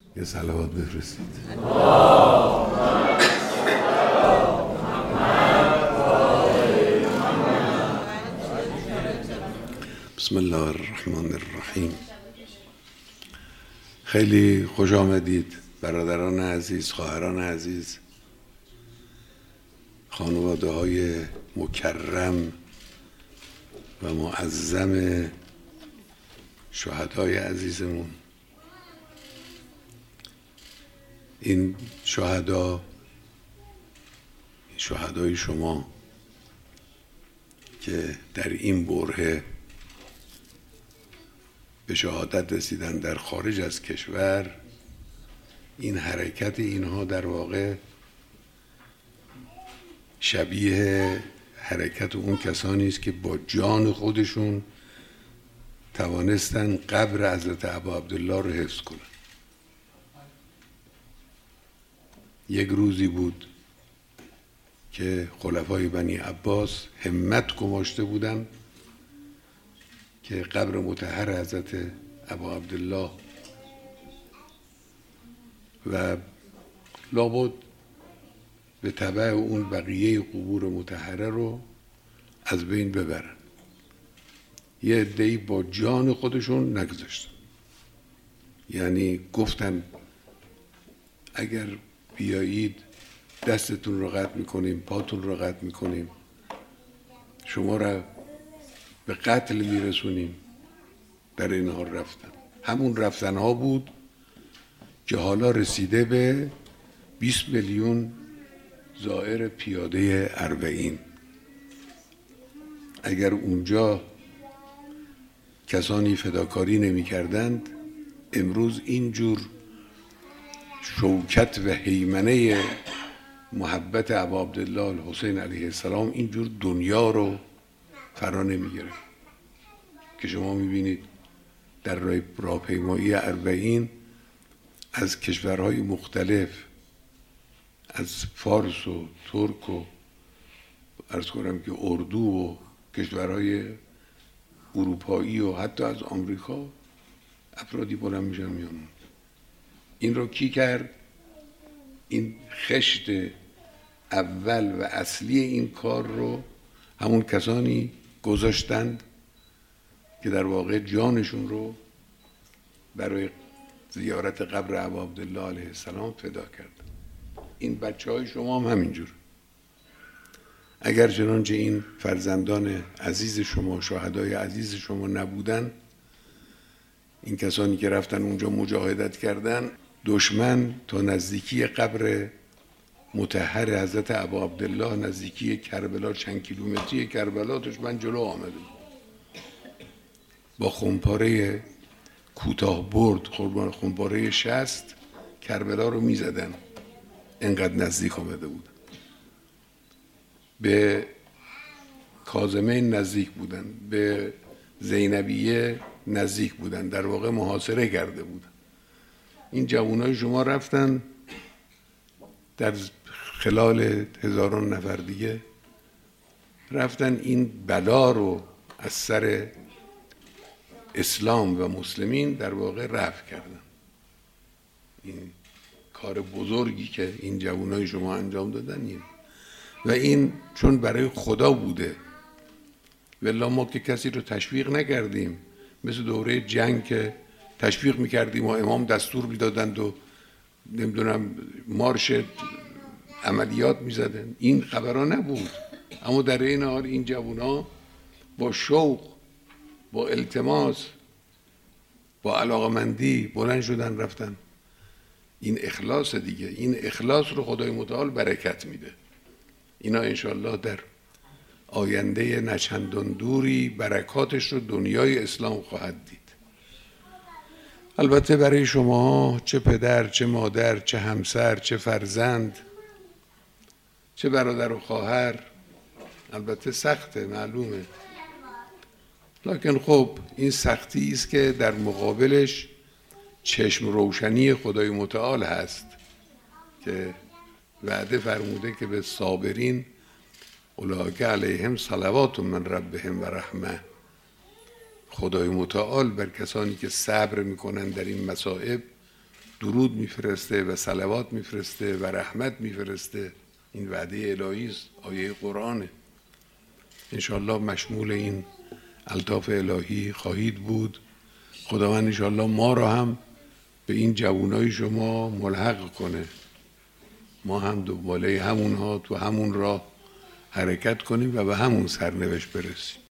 یه صلوات بفرستید. بسم الله الرحمن الرحیم. خیلی خوش آمدید برادران عزیز، خواهران عزیز، خانواده های مکرم و معظم شهدای عزیزمون. این شهدای شما که در این برهه به شهادت رسیدن در خارج از کشور، این حرکت اینها در واقع شبیه حرکت اون کسانی است که با جان خودشون توانستن قبر حضرت ابا عبدالله رو حفظ کنن. یک روزی بود که خلفای بنی عباس همت گماشته بودن که قبر مطهر حضرت ابا عبدالله و لابد به تبع اون بقیه قبور مطهره رو از بین ببرن. یه عده‌ای با جان خودشون نگذاشتن، یعنی گفتن اگر بیایید دستتون رو قطع میکنیم، پاتون رو قطع میکنیم، شما را به قتل میرسونیم. در این حال رفتن. همون رفتن ها بود که حالا رسیده به 20 میلیون زائر پیاده اربعین. اگر اونجا کسانی فداکاری نمی کردند، امروز اینجور شوکت و هیمنه محبت ابا عبدالله الحسین علیه السلام اینجور دنیا رو فرا نمی گرفت که شما می بینید در راهپیمایی اربعین از کشورهای مختلف، از فارس و ترک و عرض کنم که اردو و کشورهای اروپایی و حتی از آمریکا افرادی بلند میشن میان. این رو کی کرد؟ این خشت اول و اصلی این کار رو همون کسانی گذاشتند که در واقع جانشون رو برای زیارت قبر ابا عبدالله علیه السلام فدا کردند. این بچه های شما هم همینجور. اگر چنانچه این فرزندان عزیز شما، شهدای عزیز شما نبودن، این کسانی که رفتن اونجا مجاهدت کردن، دشمن تا نزدیکی قبر مطهر حضرت ابا عبدالله، نزدیکی کربلا، چند کیلومتری کربلا، دشمن جلو آمده با خمپاره کوتاه برد، خمپاره 60 کربلا رو میزدن. انقدر نزدیک آمده بود. به کاظمین نزدیک بودن، به زینبیه نزدیک بودن، در واقع محاصره کرده بودن. این جوانای شما رفتن در خلال هزاران نفر دیگه رفتن این بلا رو از سر اسلام و مسلمین در واقع رفع کردن. این کار بزرگی که این جوانای شما انجام دادن این و این چون برای خدا بوده، ولی ما که کسی رو تشویق نکردیم، مثل دوره جنگ که تشویق میکردیم و امام دستور میدادند و نمیدونم مارش عملیات میزدن، این خبرها نبود. اما در این حال این جوونا با شوق، با التماس، با علاقمندی بلند شدن رفتن. این اخلاص دیگه، این اخلاص رو خدای متعال برکت میده. اینا انشالله در آینده نچندان دوری برکاتش رو دنیای اسلام خواهد دید. البته برای شما، چه پدر، چه مادر، چه همسر، چه فرزند، چه برادر و خواهر، البته سخته، معلومه، لکن خب این سختی است که در مقابلش چشم روشنی خدای متعال هست که وعده فرموده که به صابرین اولئک علیهم صلوات من ربهم و رحمه. خدای متعال بر کسانی که صبر میکنن در این مصائب درود میفرسته و صلوات میفرسته و رحمت میفرسته. این وعده الهی است، آیه قرآنه. انشالله مشمول این الطاف الهی خواهید بود. خداوند انشالله ما را هم به این جوانای شما ملحق کنه، ما هم دنباله همونها تو همون راه حرکت کنیم و به همون سرنوشت برسیم.